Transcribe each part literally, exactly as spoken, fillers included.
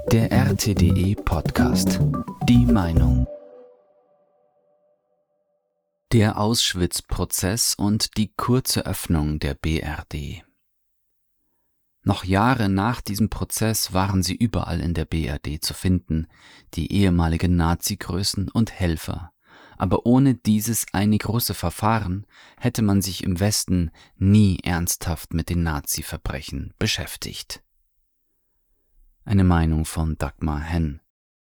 Der R T D E-Podcast. Die Meinung. Der Auschwitz-Prozess und die kurze Öffnung der B R D. Noch Jahre nach diesem Prozess waren sie überall in der B R D zu finden, die ehemaligen Nazi-Größen und Helfer. Aber ohne dieses eine große Verfahren hätte man sich im Westen nie ernsthaft mit den Nazi-Verbrechen beschäftigt. Eine Meinung von Dagmar Henn.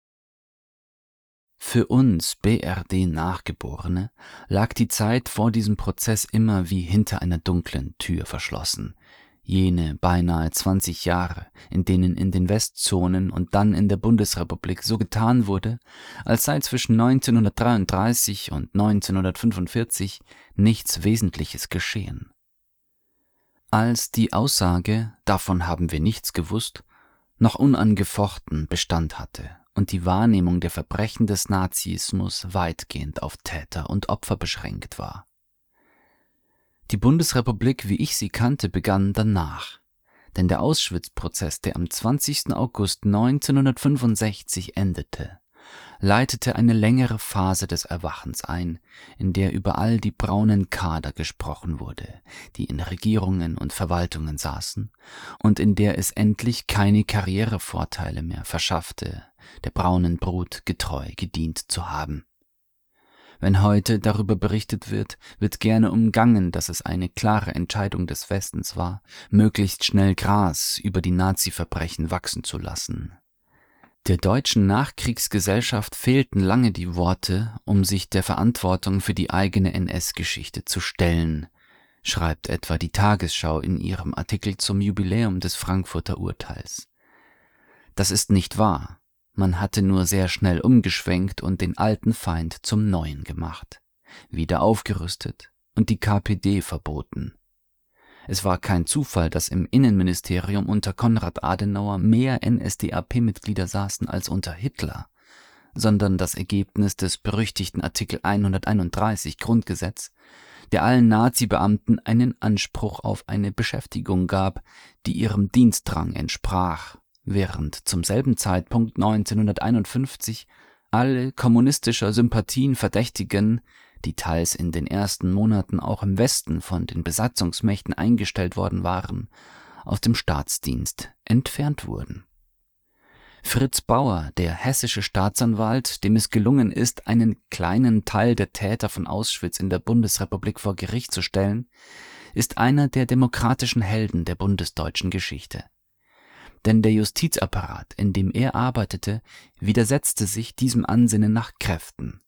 Für uns B R D-Nachgeborene lag die Zeit vor diesem Prozess immer wie hinter einer dunklen Tür verschlossen. Jene beinahe zwanzig Jahre, in denen in den Westzonen und dann in der Bundesrepublik so getan wurde, als sei zwischen neunzehnhundertdreiunddreißig und neunzehnhundertfünfundvierzig nichts Wesentliches geschehen. Als die Aussage, davon haben wir nichts gewusst, noch unangefochten Bestand hatte und die Wahrnehmung der Verbrechen des Nazismus weitgehend auf Täter und Opfer beschränkt war. Die Bundesrepublik, wie ich sie kannte, begann danach, denn der Auschwitz-Prozess, der am zwanzigsten August neunzehnhundertfünfundsechzig endete, leitete eine längere Phase des Erwachens ein, in der über all die braunen Kader gesprochen wurde, die in Regierungen und Verwaltungen saßen und in der es endlich keine Karrierevorteile mehr verschaffte, der braunen Brut getreu gedient zu haben. Wenn heute darüber berichtet wird, wird gerne umgangen, dass es eine klare Entscheidung des Westens war, möglichst schnell Gras über die Nazi-Verbrechen wachsen zu lassen. Der deutschen Nachkriegsgesellschaft fehlten lange die Worte, um sich der Verantwortung für die eigene N S-Geschichte zu stellen, schreibt etwa die Tagesschau in ihrem Artikel zum Jubiläum des Frankfurter Urteils. Das ist nicht wahr. Man hatte nur sehr schnell umgeschwenkt und den alten Feind zum Neuen gemacht, wieder aufgerüstet und die K P D verboten. Es war kein Zufall, dass im Innenministerium unter Konrad Adenauer mehr N S D A P-Mitglieder saßen als unter Hitler, sondern das Ergebnis des berüchtigten Artikel hunderteinunddreißig Grundgesetz, der allen Nazi-Beamten einen Anspruch auf eine Beschäftigung gab, die ihrem Dienstrang entsprach, während zum selben Zeitpunkt neunzehnhunderteinundfünfzig alle kommunistischer Sympathien Verdächtigen, die teils in den ersten Monaten auch im Westen von den Besatzungsmächten eingestellt worden waren, aus dem Staatsdienst entfernt wurden. Fritz Bauer, der hessische Staatsanwalt, dem es gelungen ist, einen kleinen Teil der Täter von Auschwitz in der Bundesrepublik vor Gericht zu stellen, ist einer der demokratischen Helden der bundesdeutschen Geschichte. Denn der Justizapparat, in dem er arbeitete, widersetzte sich diesem Ansinnen nach Kräften.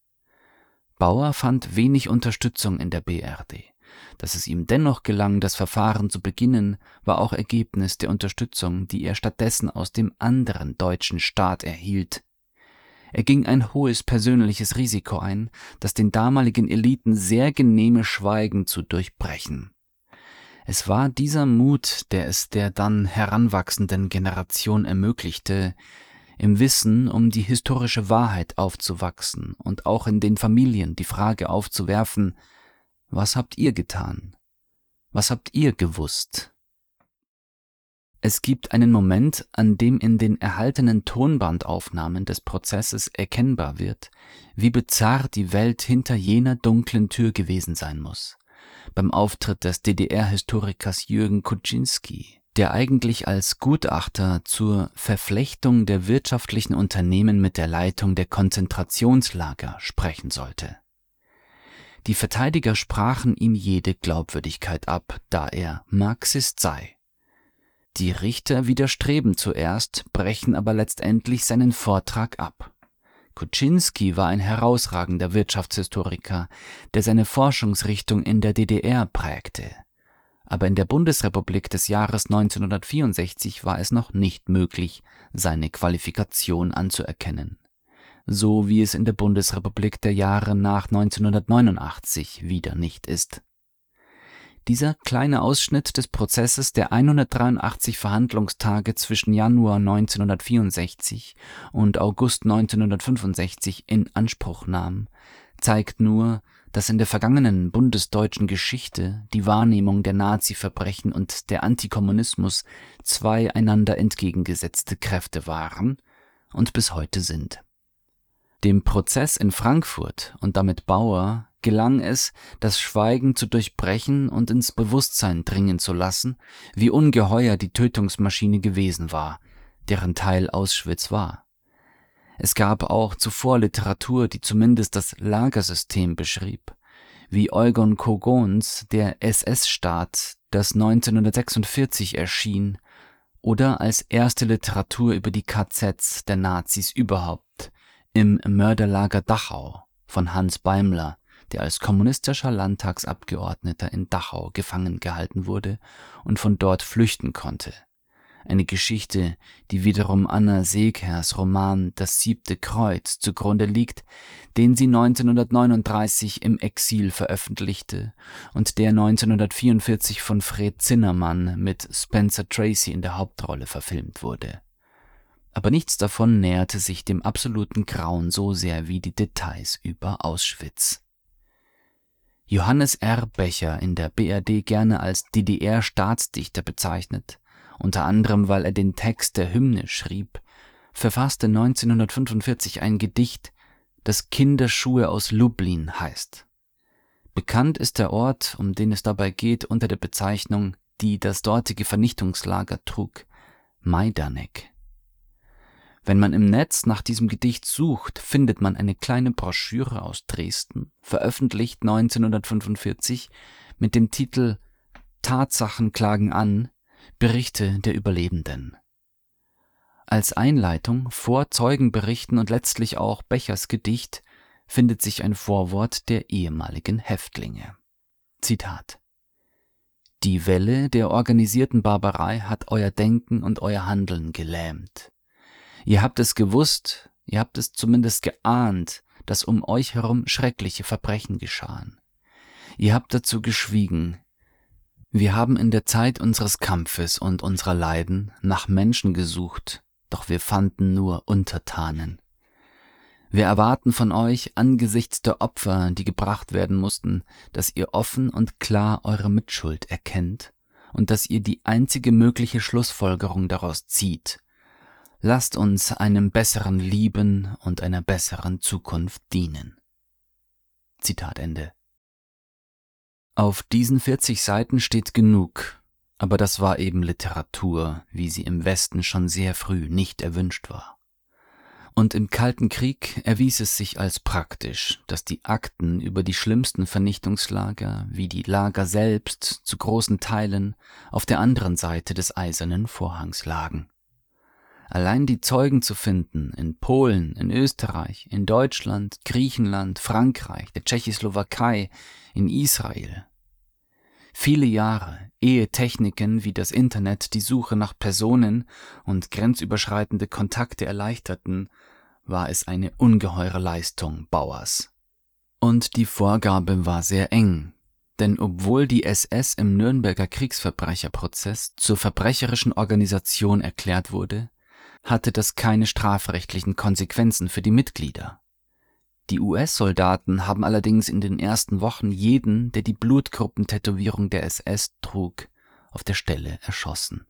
Bauer fand wenig Unterstützung in der B R D. Dass es ihm dennoch gelang, das Verfahren zu beginnen, war auch Ergebnis der Unterstützung, die er stattdessen aus dem anderen deutschen Staat erhielt. Er ging ein hohes persönliches Risiko ein, das den damaligen Eliten sehr genehme Schweigen zu durchbrechen. Es war dieser Mut, der es der dann heranwachsenden Generation ermöglichte, im Wissen um die historische Wahrheit aufzuwachsen und auch in den Familien die Frage aufzuwerfen: Was habt ihr getan? Was habt ihr gewusst? Es gibt einen Moment, an dem in den erhaltenen Tonbandaufnahmen des Prozesses erkennbar wird, wie bizarr die Welt hinter jener dunklen Tür gewesen sein muss. Beim Auftritt des D D R-Historikers Jürgen Kuczynski, der eigentlich als Gutachter zur Verflechtung der wirtschaftlichen Unternehmen mit der Leitung der Konzentrationslager sprechen sollte. Die Verteidiger sprachen ihm jede Glaubwürdigkeit ab, da er Marxist sei. Die Richter widerstreben zuerst, brechen aber letztendlich seinen Vortrag ab. Kuczynski war ein herausragender Wirtschaftshistoriker, der seine Forschungsrichtung in der D D R prägte. Aber in der Bundesrepublik des Jahres neunzehnhundertvierundsechzig war es noch nicht möglich, seine Qualifikation anzuerkennen. So wie es in der Bundesrepublik der Jahre nach neunzehnhundertneunundachtzig wieder nicht ist. Dieser kleine Ausschnitt des Prozesses der hundertdreiundachtzig Verhandlungstage zwischen Januar neunzehnhundertvierundsechzig und August neunzehnhundertfünfundsechzig in Anspruch nahm, zeigt nur, dass in der vergangenen bundesdeutschen Geschichte die Wahrnehmung der Nazi-Verbrechen und der Antikommunismus zwei einander entgegengesetzte Kräfte waren und bis heute sind. Dem Prozess in Frankfurt und damit Bauer gelang es, das Schweigen zu durchbrechen und ins Bewusstsein dringen zu lassen, wie ungeheuer die Tötungsmaschine gewesen war, deren Teil Auschwitz war. Es gab auch zuvor Literatur, die zumindest das Lagersystem beschrieb, wie Eugen Kogons Der S S-Staat, das neunzehnhundertsechsundvierzig erschien, oder als erste Literatur über die K Zs der Nazis überhaupt, im Mörderlager Dachau von Hans Beimler, der als kommunistischer Landtagsabgeordneter in Dachau gefangen gehalten wurde und von dort flüchten konnte. Eine Geschichte, die wiederum Anna Seghers Roman Das siebte Kreuz zugrunde liegt, den sie neunzehnhundertneununddreißig im Exil veröffentlichte und der neunzehnhundertvierundvierzig von Fred Zinnermann mit Spencer Tracy in der Hauptrolle verfilmt wurde. Aber nichts davon näherte sich dem absoluten Grauen so sehr wie die Details über Auschwitz. Johannes R. Becher, in der B R D gerne als D D R-Staatsdichter bezeichnet, unter anderem weil er den Text der Hymne schrieb, verfasste neunzehnhundertfünfundvierzig ein Gedicht, das Kinderschuhe aus Lublin heißt. Bekannt ist der Ort, um den es dabei geht, unter der Bezeichnung, die das dortige Vernichtungslager trug, Majdanek. Wenn man im Netz nach diesem Gedicht sucht, findet man eine kleine Broschüre aus Dresden, veröffentlicht neunzehnhundertfünfundvierzig, mit dem Titel »Tatsachen klagen an – Berichte der Überlebenden«. Als Einleitung vor Zeugenberichten und letztlich auch Bechers Gedicht findet sich ein Vorwort der ehemaligen Häftlinge. Zitat: »Die Welle der organisierten Barbarei hat euer Denken und euer Handeln gelähmt. Ihr habt es gewusst, ihr habt es zumindest geahnt, dass um euch herum schreckliche Verbrechen geschahen. Ihr habt dazu geschwiegen. Wir haben in der Zeit unseres Kampfes und unserer Leiden nach Menschen gesucht, doch wir fanden nur Untertanen. Wir erwarten von euch angesichts der Opfer, die gebracht werden mussten, dass ihr offen und klar eure Mitschuld erkennt und dass ihr die einzige mögliche Schlussfolgerung daraus zieht. Lasst uns einem besseren Lieben und einer besseren Zukunft dienen.« Zitat Ende. Auf diesen vierzig Seiten steht genug, aber das war eben Literatur, wie sie im Westen schon sehr früh nicht erwünscht war. Und im Kalten Krieg erwies es sich als praktisch, dass die Akten über die schlimmsten Vernichtungslager, wie die Lager selbst, zu großen Teilen auf der anderen Seite des Eisernen Vorhangs lagen. Allein die Zeugen zu finden in Polen, in Österreich, in Deutschland, Griechenland, Frankreich, der Tschechoslowakei, in Israel. Viele Jahre, ehe Techniken wie das Internet die Suche nach Personen und grenzüberschreitende Kontakte erleichterten, war es eine ungeheure Leistung Bauers. Und die Vorgabe war sehr eng, denn obwohl die S S im Nürnberger Kriegsverbrecherprozess zur verbrecherischen Organisation erklärt wurde, hatte das keine strafrechtlichen Konsequenzen für die Mitglieder. Die U S-Soldaten haben allerdings in den ersten Wochen jeden, der die Blutgruppentätowierung der S S trug, auf der Stelle erschossen.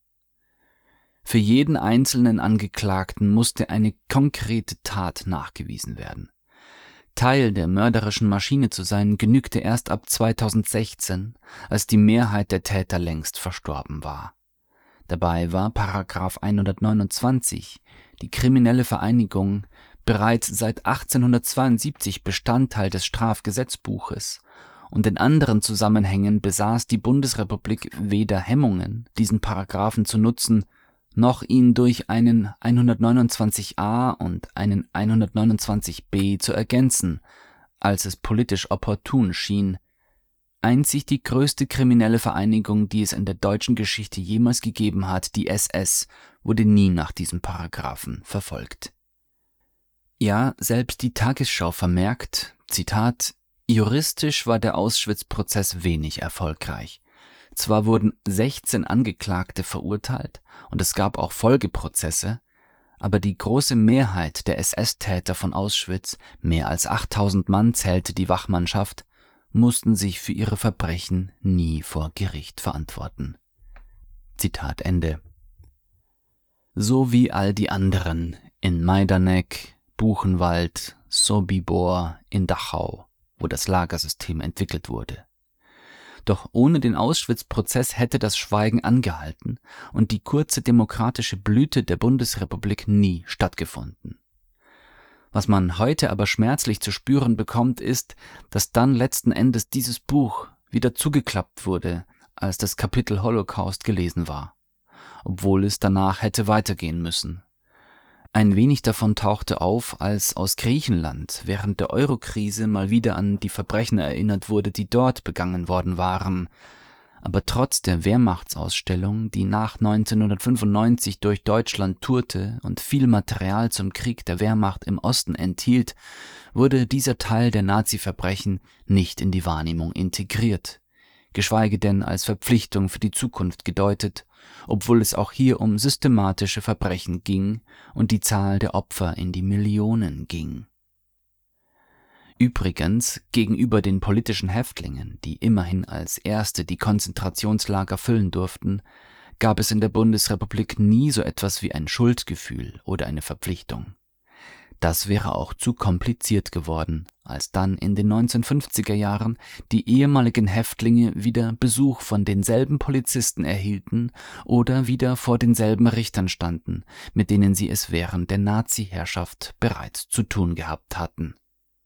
Für jeden einzelnen Angeklagten musste eine konkrete Tat nachgewiesen werden. Teil der mörderischen Maschine zu sein, genügte erst ab zweitausendsechzehn, als die Mehrheit der Täter längst verstorben war. Dabei war Paragraph hundertneunundzwanzig, die kriminelle Vereinigung, bereits seit achtzehnhundertzweiundsiebzig Bestandteil des Strafgesetzbuches, und in anderen Zusammenhängen besaß die Bundesrepublik weder Hemmungen, diesen Paragraphen zu nutzen, noch ihn durch einen hundertneunundzwanzig a und einen hundertneunundzwanzig b zu ergänzen, als es politisch opportun schien. Einzig die größte kriminelle Vereinigung, die es in der deutschen Geschichte jemals gegeben hat, die S S, wurde nie nach diesem Paragraphen verfolgt. Ja, selbst die Tagesschau vermerkt, Zitat, »Juristisch war der Auschwitz-Prozess wenig erfolgreich. Zwar wurden sechzehn Angeklagte verurteilt und es gab auch Folgeprozesse, aber die große Mehrheit der S S-Täter von Auschwitz, mehr als achttausend Mann zählte die Wachmannschaft, mussten sich für ihre Verbrechen nie vor Gericht verantworten.« Zitat Ende. So wie all die anderen, in Majdanek, Buchenwald, Sobibor in Dachau, wo das Lagersystem entwickelt wurde. Doch ohne den Auschwitz-Prozess hätte das Schweigen angehalten und die kurze demokratische Blüte der Bundesrepublik nie stattgefunden. Was man heute aber schmerzlich zu spüren bekommt, ist, dass dann letzten Endes dieses Buch wieder zugeklappt wurde, als das Kapitel Holocaust gelesen war, obwohl es danach hätte weitergehen müssen. Ein wenig davon tauchte auf, als aus Griechenland während der Eurokrise mal wieder an die Verbrechen erinnert wurde, die dort begangen worden waren. Aber trotz der Wehrmachtsausstellung, die nach neunzehnhundertfünfundneunzig durch Deutschland tourte und viel Material zum Krieg der Wehrmacht im Osten enthielt, wurde dieser Teil der Nazi-Verbrechen nicht in die Wahrnehmung integriert, geschweige denn als Verpflichtung für die Zukunft gedeutet, obwohl es auch hier um systematische Verbrechen ging und die Zahl der Opfer in die Millionen ging. Übrigens, gegenüber den politischen Häftlingen, die immerhin als Erste die Konzentrationslager füllen durften, gab es in der Bundesrepublik nie so etwas wie ein Schuldgefühl oder eine Verpflichtung. Das wäre auch zu kompliziert geworden, als dann in den neunzehnhundertfünfziger Jahren die ehemaligen Häftlinge wieder Besuch von denselben Polizisten erhielten oder wieder vor denselben Richtern standen, mit denen sie es während der Nazi-Herrschaft bereits zu tun gehabt hatten.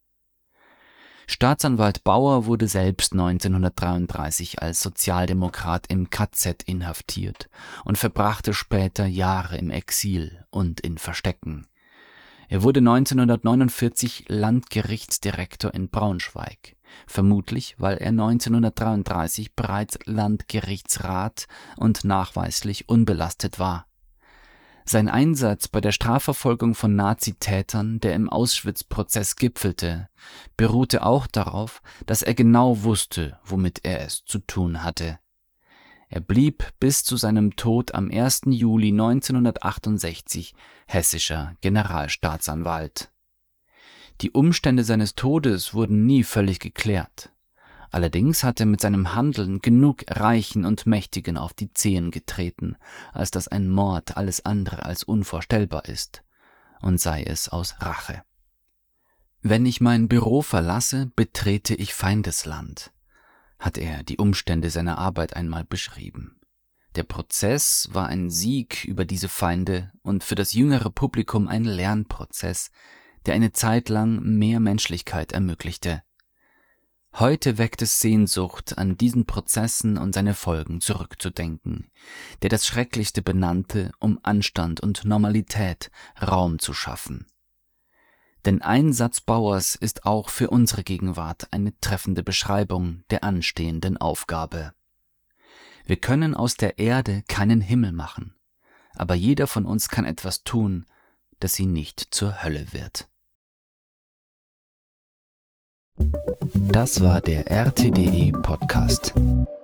Staatsanwalt Bauer wurde selbst neunzehnhundertdreiunddreißig als Sozialdemokrat im K Z inhaftiert und verbrachte später Jahre im Exil und in Verstecken. Er wurde neunzehnhundertneunundvierzig Landgerichtsdirektor in Braunschweig, vermutlich weil er neunzehnhundertdreiunddreißig bereits Landgerichtsrat und nachweislich unbelastet war. Sein Einsatz bei der Strafverfolgung von Nazitätern, der im Auschwitz-Prozess gipfelte, beruhte auch darauf, dass er genau wusste, womit er es zu tun hatte. Er blieb bis zu seinem Tod am ersten Juli neunzehnhundertachtundsechzig hessischer Generalstaatsanwalt. Die Umstände seines Todes wurden nie völlig geklärt. Allerdings hat er mit seinem Handeln genug Reichen und Mächtigen auf die Zehen getreten, als dass ein Mord alles andere als unvorstellbar ist, und sei es aus Rache. Wenn ich mein Büro verlasse, betrete ich Feindesland, hat er die Umstände seiner Arbeit einmal beschrieben. Der Prozess war ein Sieg über diese Feinde und für das jüngere Publikum ein Lernprozess, der eine Zeit lang mehr Menschlichkeit ermöglichte. Heute weckt es Sehnsucht, an diesen Prozessen und seine Folgen zurückzudenken, der das Schrecklichste benannte, um Anstand und Normalität Raum zu schaffen. Denn ein Satz Bauers ist auch für unsere Gegenwart eine treffende Beschreibung der anstehenden Aufgabe. Wir können aus der Erde keinen Himmel machen, aber jeder von uns kann etwas tun, dass sie nicht zur Hölle wird. Das war der R T D E Podcast.